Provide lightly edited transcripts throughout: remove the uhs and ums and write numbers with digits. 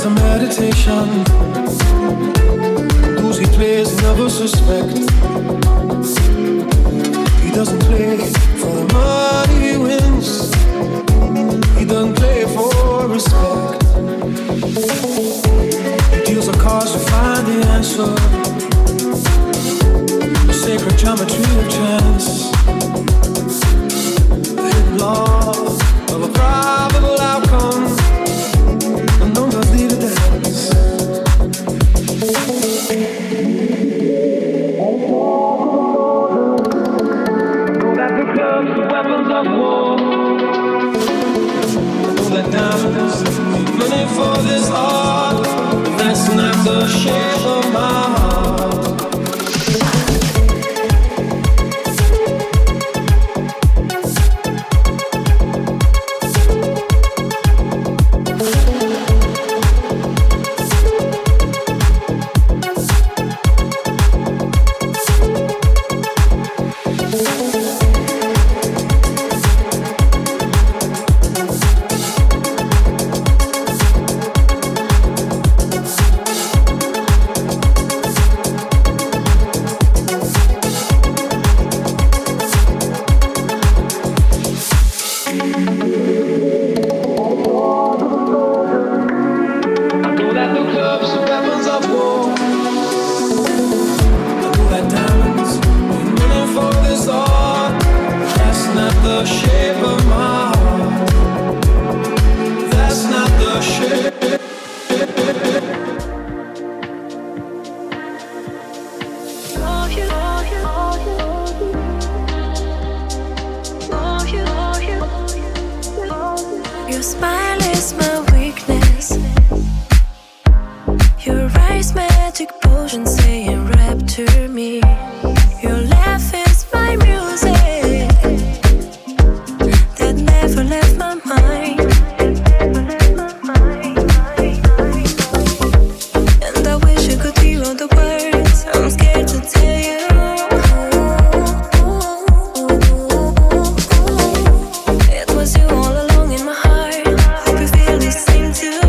a meditation. Those he plays never suspect. He doesn't play for the money he wins. He doesn't play for respect. He deals the cards to find the answer. The sacred geometry of chance. The hidden law of a probable outcome. Unknown does lead a dance. Know that the clubs are weapons of war. Know that diamonds need money for this art. But that's not the shape of my heart. Your smile is my weakness. Your eyes magic potion saying rapture me. Your laugh is my music that never left my mind. And I wish I could hear all the words I'm scared to tell you. It was you all along in my heart. Hope you feel the same too.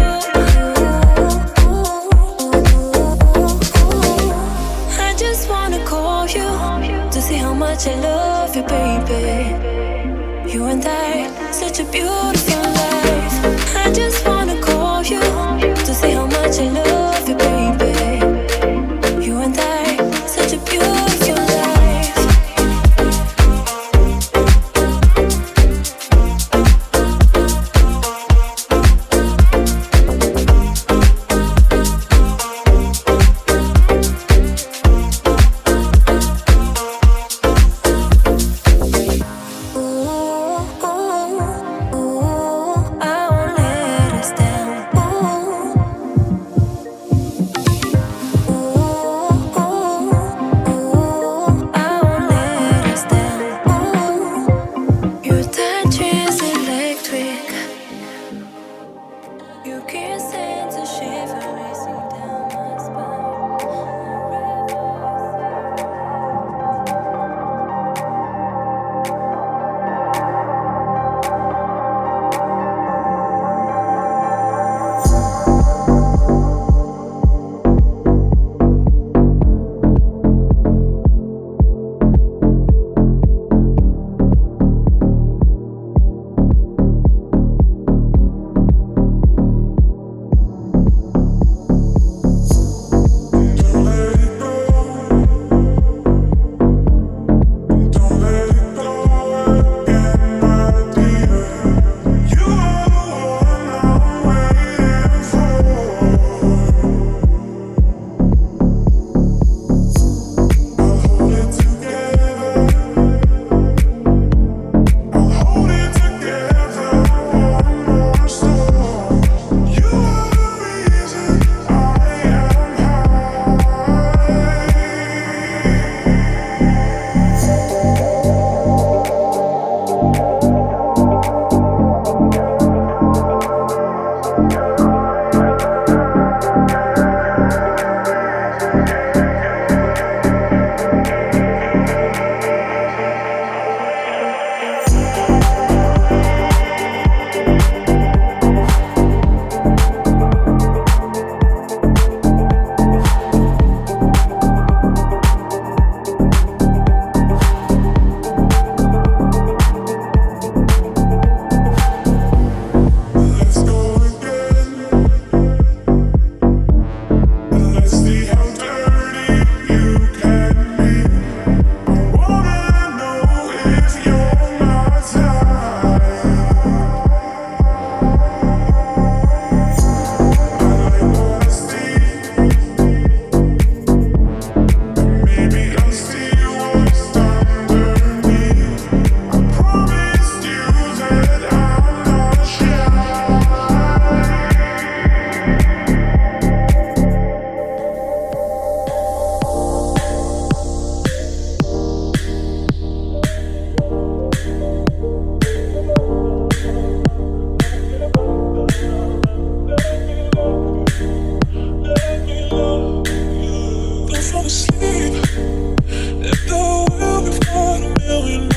I just wanna call you to see how much I love you, baby. You and I, such a beautiful life. I just wanna call you to see how much I love you, baby. You and I, such a beautiful life. Ooh, ooh, ooh.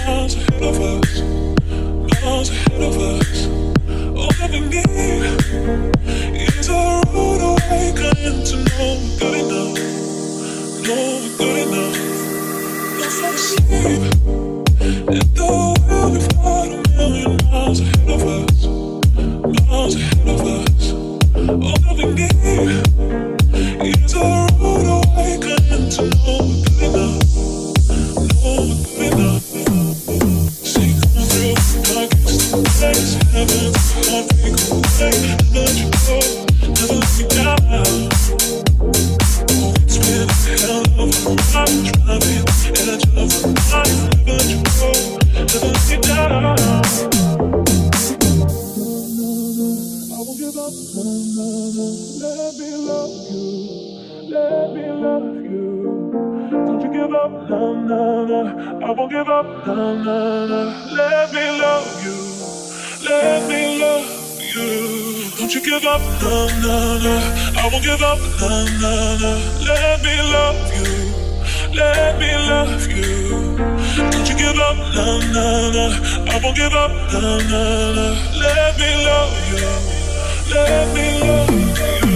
miles ahead of us, miles ahead of us. All that we need is a rude awakening to know we're good enough, know we're good enough. No fall asleep, and though we've got a million miles ahead of us, miles ahead of us. All that we need is a rude awakening to know we're good enough, know we're good enough. See, come through like it's heaven, heartbreak away, never let you go, never let me down. Oh, it's been a hell of a ride, driving edge of a life, never let you go, never let me down. I won't give up, let me love you, let me love you. Don't you give up, I won't give up, let me love you, let me love you. Don't you give up, I won't give up, let me love you, let me love you. Don't you give up, I won't give up, let me love you, let me love you.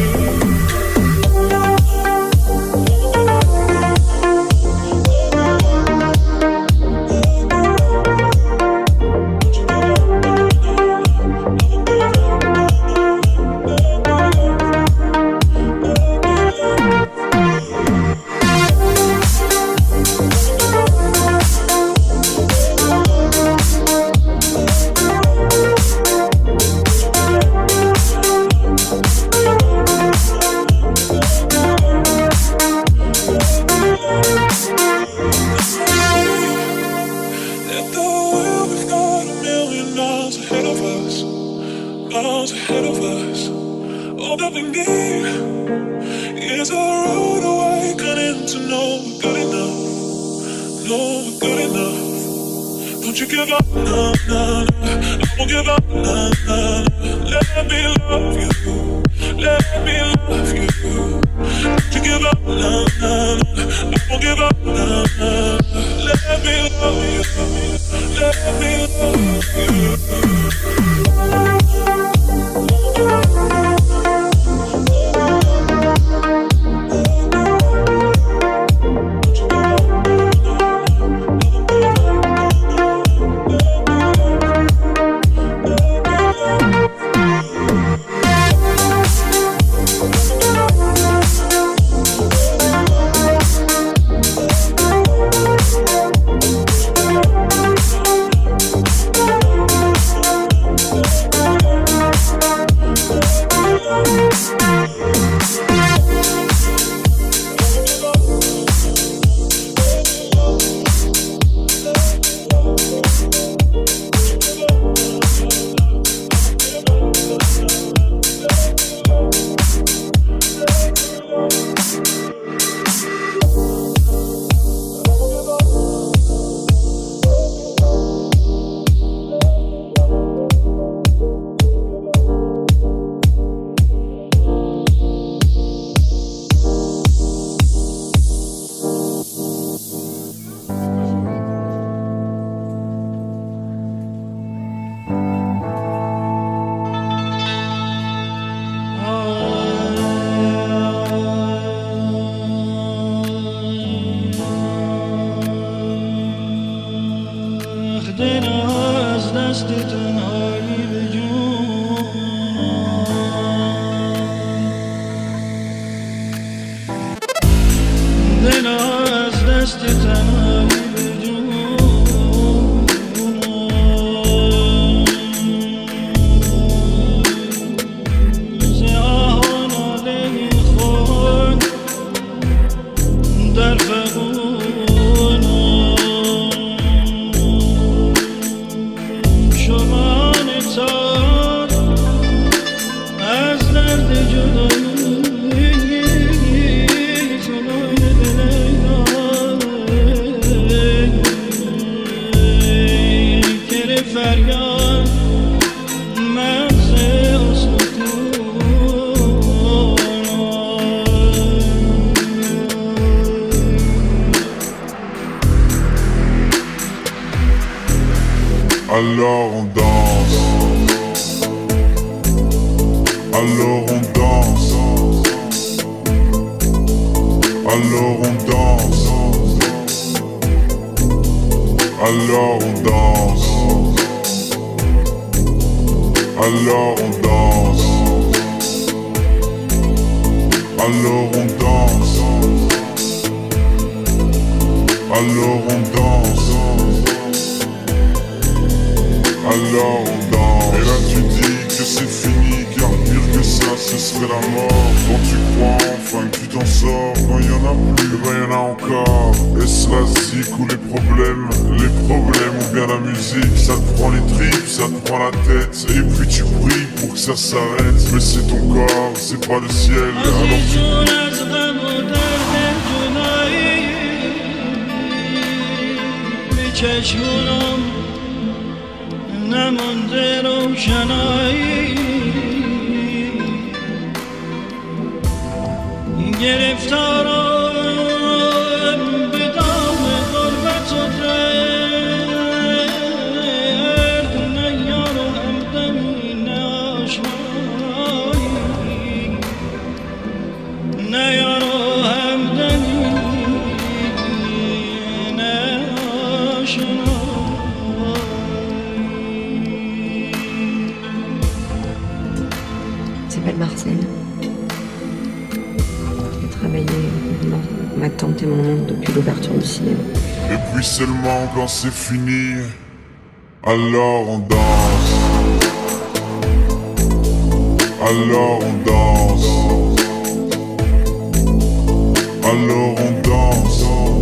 Miles ahead of us. All that we need is a rude awakening to know we're good enough, know we're good enough. Don't you give up, I won't give up, let me love you, let me love you. Don't you give up, I won't give up, let me love you, let me love you. alors on danse. Alors on danse. Alors on danse. Alors on danse. Alors on danse. Alors on danse. Alors on danse. Alors on danse. Et là tu dis que c'est fini, car pire que ça ce serait la mort. Quand tu crois enfin que tu t'en sors, quand y'en a plus, ben y'en a encore. Est-ce la zik ou les problèmes ou bien la musique? Ça te prend les tripes, ça te prend la tête, et puis tu pries pour que ça s'arrête. Mais c'est ton corps, c'est pas le ciel. Alors tu... چشمونم نمانده روشنایی گرفتارم به دام غربت و درد نه یار و همدمی نه آشنایی نه یار و همدمی نه آشنایی. Je m'appelle Marcel. J'ai travaillé dans ma tante et mon oncle depuis l'ouverture du cinéma. Et puis seulement quand c'est fini, alors on danse. Alors on danse. Alors on danse.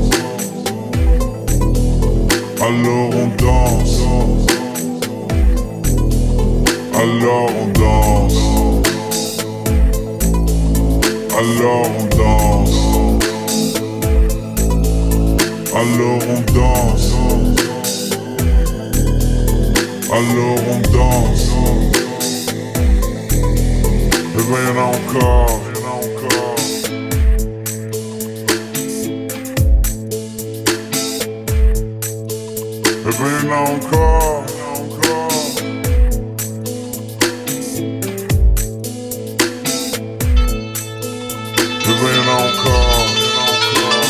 Alors on danse. Alors on danse. Alors on danse. Alors on danse. Alors on danse. Et ben y'en a encore, y'en a encore. Et ben y'en a encore, y'en a encore. Et ben y'en a encore, y'en a encore.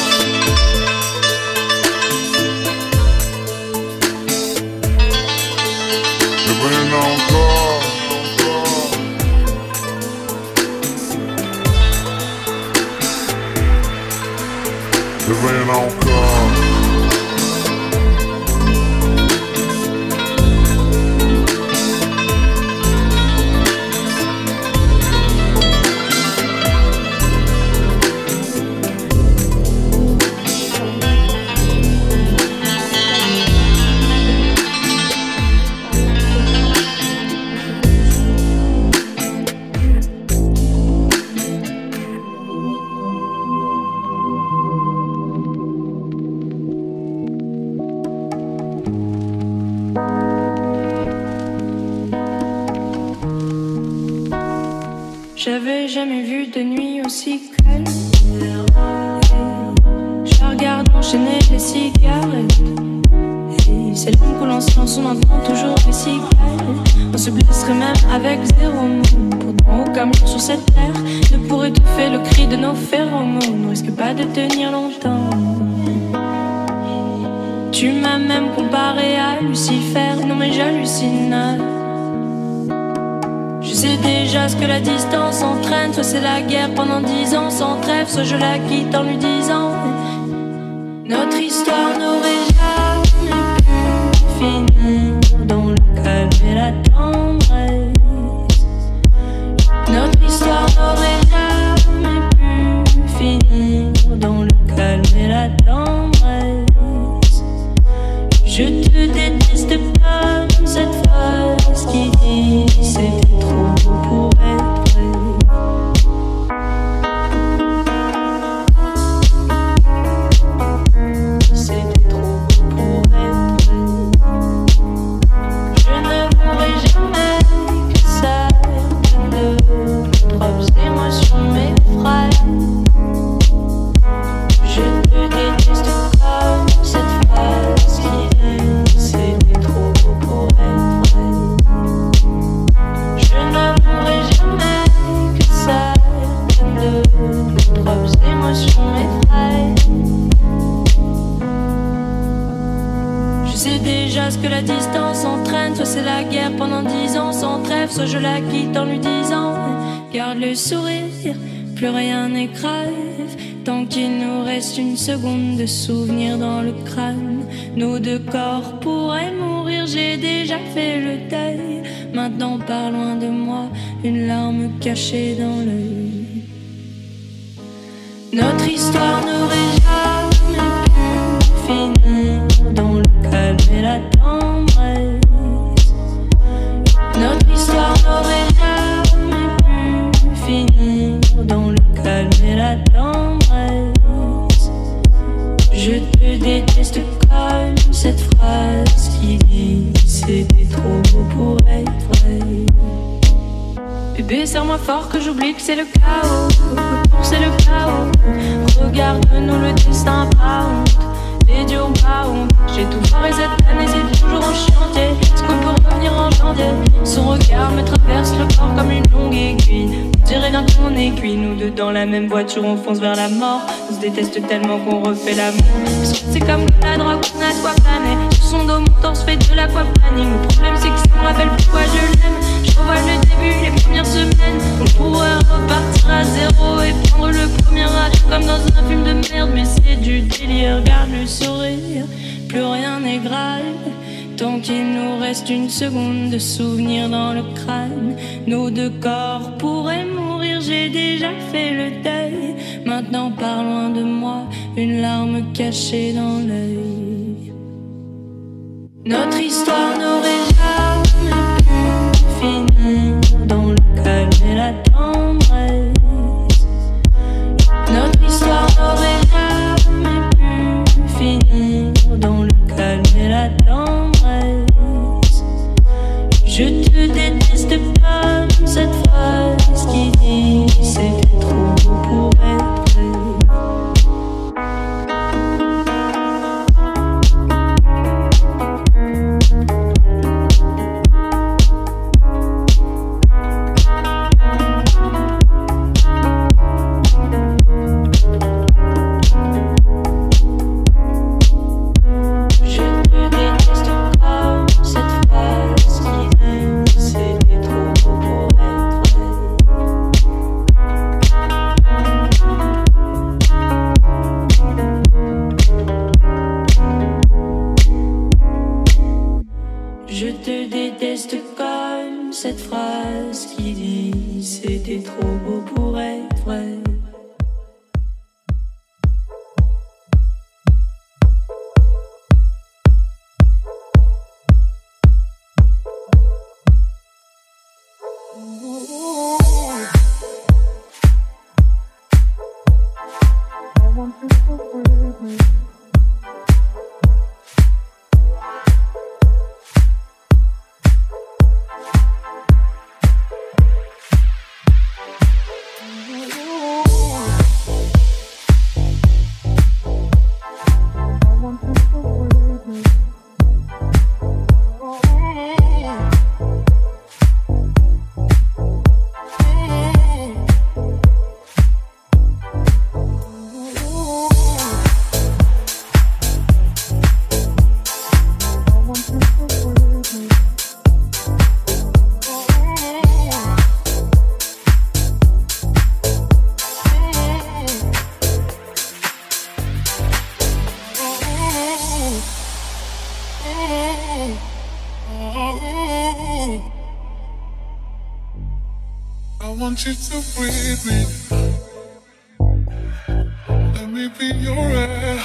Et ben y'en a encore, y'en a encore. Et ben y'en a encore. J'avais jamais vu de nuit aussi calme. Je regarde enchaîner les cigarettes. Et c'est long que l'on se lance, on entend toujours les cigales. On se blesserait même avec 0 mot. Pourtant aucun mur sur cette terre ne pourrait étouffer le cri de nos phéromones. On risque pas de tenir longtemps. Tu m'as même comparé à Lucifer. Non mais j'hallucine. Je sais déjà ce que la distance entraîne. Soit c'est la guerre pendant 10 ans sans trêve, soit je la quitte en lui disant notre histoire n'aurait jamais pu finir dans le calme et la tendresse. Notre histoire n'aurait jamais pu finir dans le calme et la tendresse. Je te déteste pas cette phrase qui dit c'était trop beau pour être vrai. C'était trop beau pour être vrai. Je ne mourrai jamais que certaines de mes propres émotions m'effraient. Je te déteste comme cette phrase qui dit c'était trop beau pour être vrai. déjà ce que la distance entraîne. Soit c'est la guerre pendant 10 ans sans trêve, soit je la quitte en lui disant garde le sourire, plus rien n'est grave. Tant qu'il nous reste une seconde de souvenir dans le crâne, nos deux corps pourraient mourir, j'ai déjà fait le deuil. Maintenant pars loin de moi, une larme cachée dans l'œil. Notre histoire n'aurait jamais pu finir dans le calme et la tendresse. Notre histoire n'aurait jamais pu finir dans le calme et la tendresse. Je te déteste comme cette phrase qui dit c'était trop beau pour être vrai. Bébé, serre-moi fort que j'oublie que c'est le chaos. C'est le chaos. Regarde-nous, le destin pas honte. Les dieux ont pas honte. J'ai tout foiré cette année, c'est toujours en chantier. Est-ce qu'on peut revenir en janvier? Son regard me traverse le corps comme une longue aiguille. On dirait bien qu'on est cuit. Nous deux dans la même voiture, on fonce vers la mort. On se déteste tellement qu'on refait l'amour. Parce que c'est comme la drogue, on a de quoi planer. Sur son dos, mon torse fait de l'aquaplaning. Le problème, c'est que ça me rappelle pourquoi je l'aime. Je revois le début, les premières semaines. On pourrait repartir à zéro et prendre le premier avion comme dans un film de merde. Mais c'est du délire, garde le sourire, plus rien n'est grave. Tant qu'il nous reste une seconde de souvenir dans le crâne, nos deux corps pourraient mourir, j'ai déjà fait le deuil. Maintenant pars loin de moi, une larme cachée dans l'œil. Notre histoire n'aurait jamais pu finir dans le calme et la tendresse. Notre histoire n'aurait jamais pu finir dans le calme et la tendresse. Je te déteste comme cette phrase qui dit c'était trop beau pour être vrai. Je te déteste comme cette phrase qui dit c'était trop beau pour être vrai. I want you to breathe me. Let me be your air.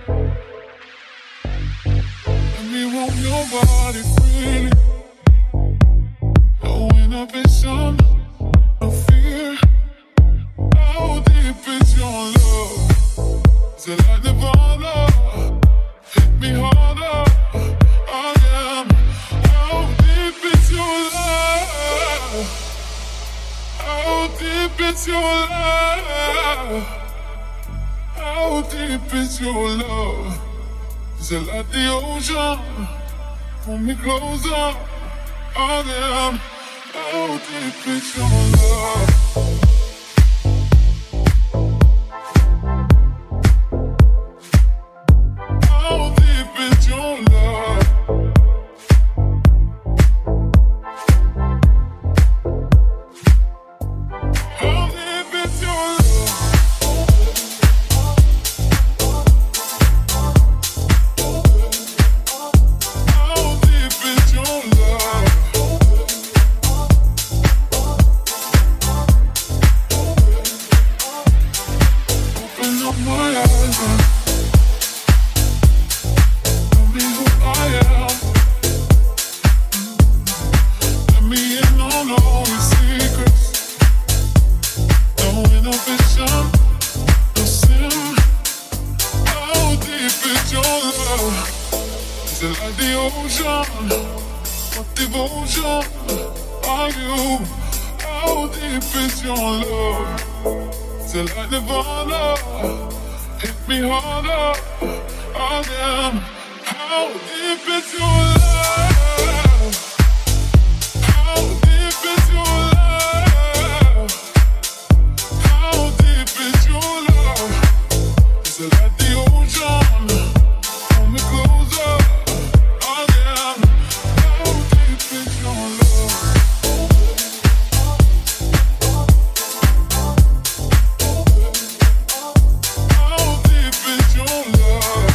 Let me warm your body freely. No inhibition, no fear. How deep is your love? Is it like Nirvana? Hit me harder. I am. How deep is your love? How deep is your love? How deep is your love? Is it like the ocean? Pull me closer. I am. How deep is your love? How deep is your love? Is it like the ocean? What devotion are you? How deep is your love? Is it like Nirvana? Hit me harder again. How deep is your love? How deep is your love? How deep is your love? Is it like the ocean? Hold me closer again. How deep is your love? How deep is your love?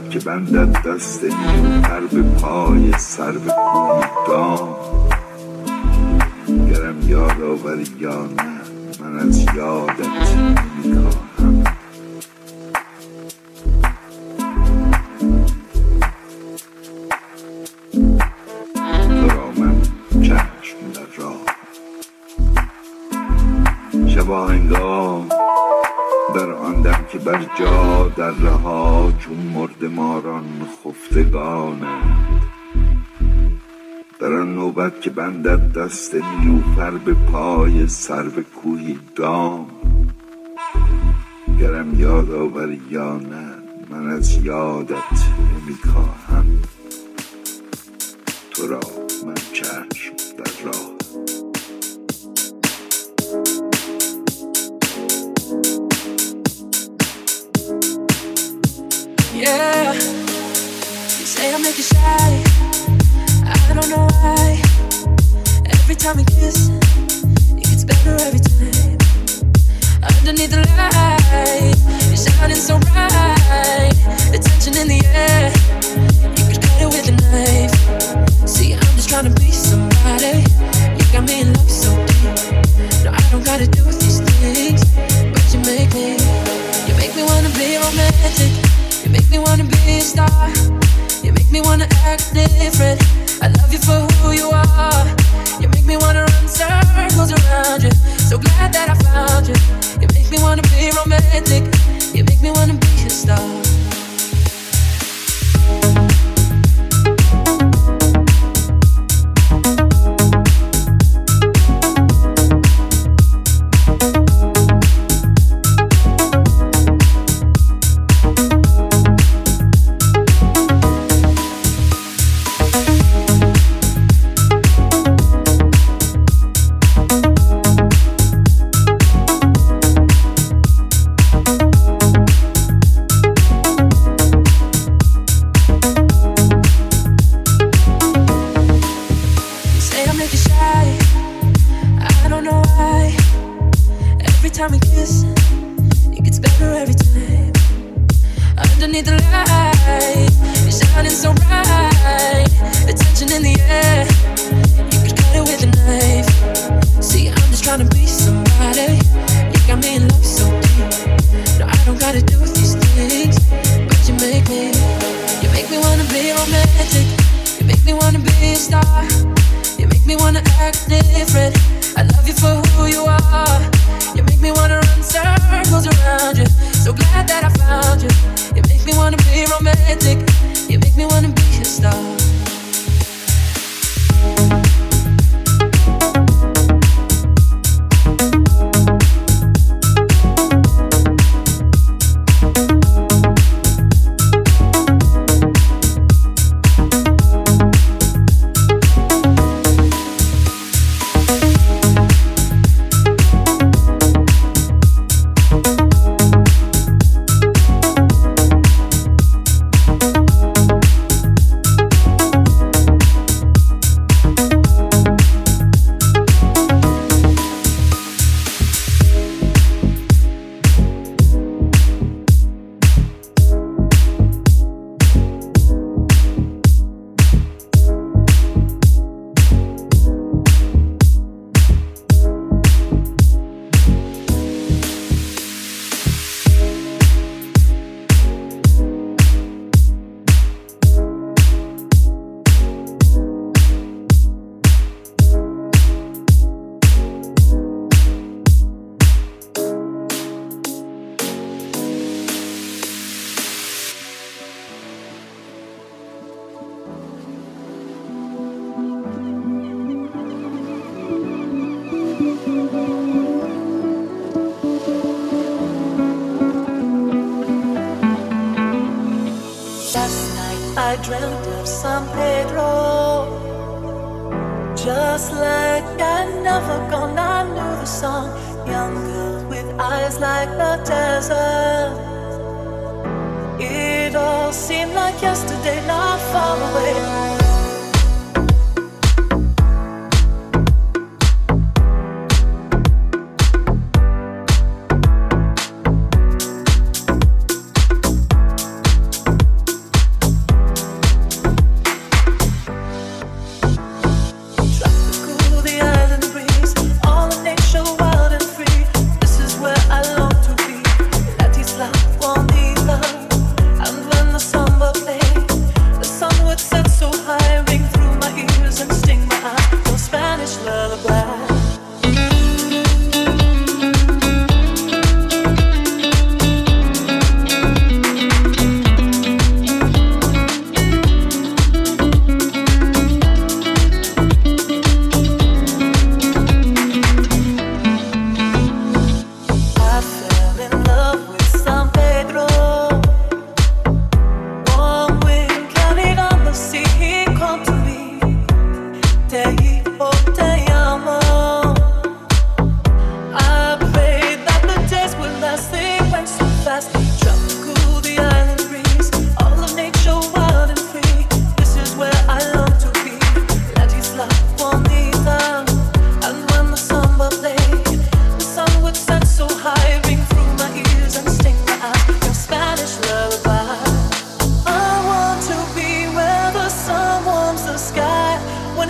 نوبت که بندد دست نیوفر به پای سر به کوی دام. گرم یاد آوری یا نه من از یادت نمیکاهم. تو را من چشم در راه شبا هنگام در آن دم که بر جا در رها چون مردماران خفتگانند. در آن نوبت که بندد دست نیلوفر به پای سرو کوهی دام. گرم یاد آوری یا نه من از یادت نمیکاهم. تو را من چشم در راه Yeah, you say I make you shy. I don't know why. Every time we kiss, it gets better every time. Underneath the light, you're shining so bright. The tension in the air, you could cut it with a knife. See, I'm just trying to be somebody. You got me in love so deep. No, I don't gotta do these things, but you make me wanna be romantic. You make me wanna be a star. You make me wanna act different. I love you for who you are. You make me wanna run circles around you. So glad that I found you. You make me wanna be romantic. You make me wanna be a star.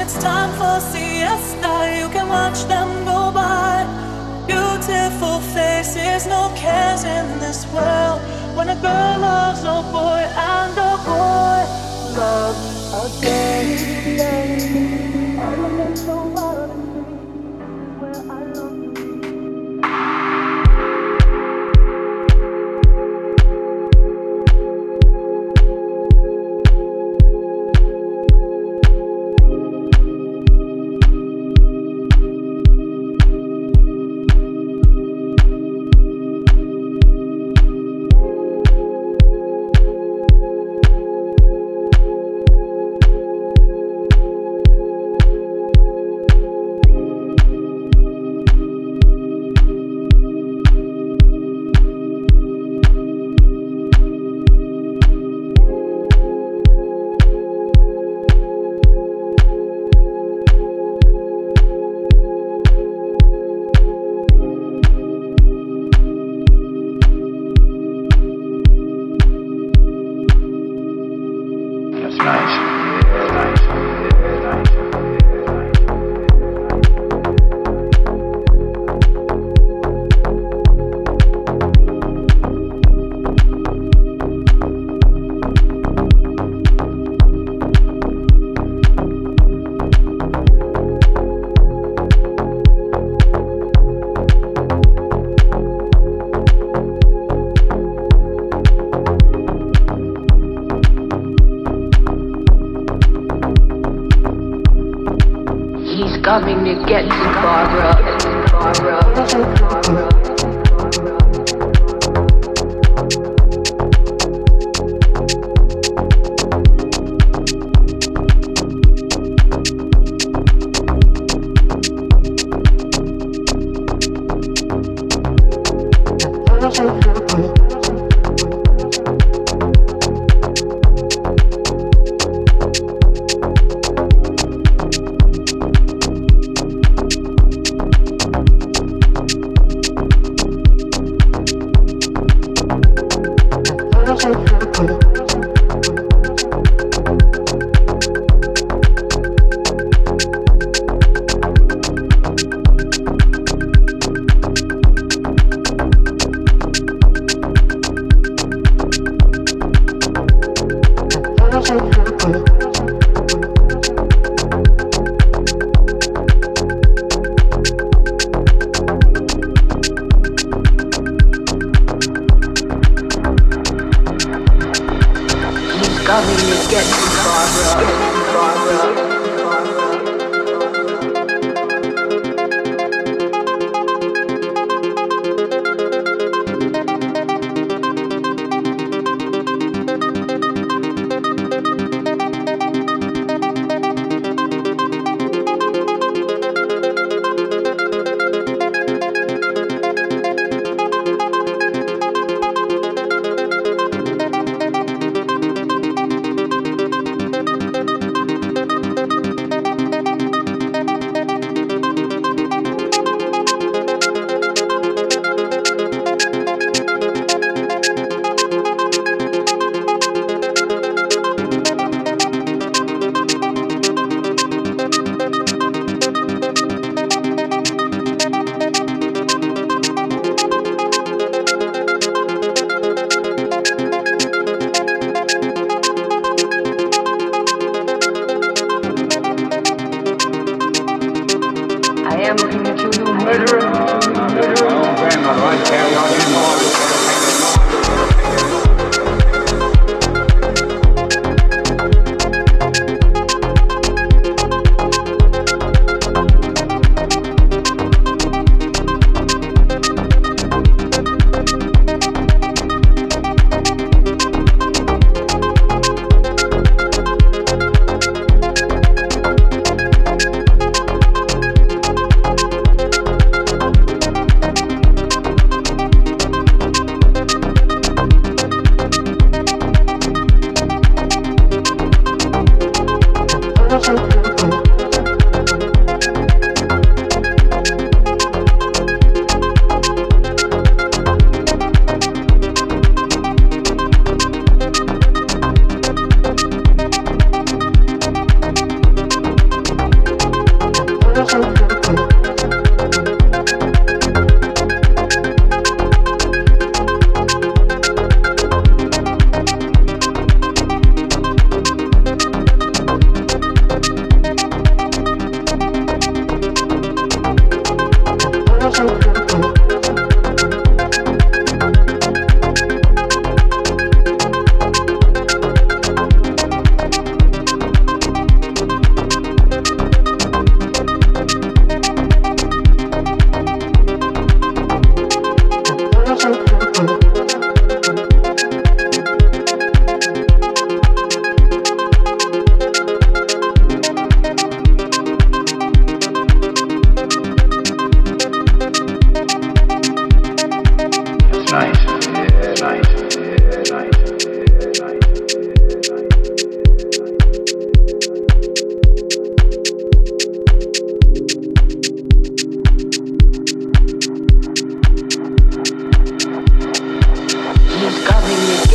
it's time for siesta. You can watch them go by. Beautiful faces, no cares in this world. When a girl loves a boy and a boy loves a girl. I look at so loud and see where I love you. Coming to get you, Barbara. Coming to get you, Barbara.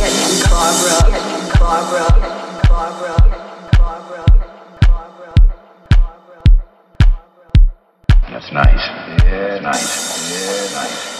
That's nice. Yeah, nice. Yeah, nice.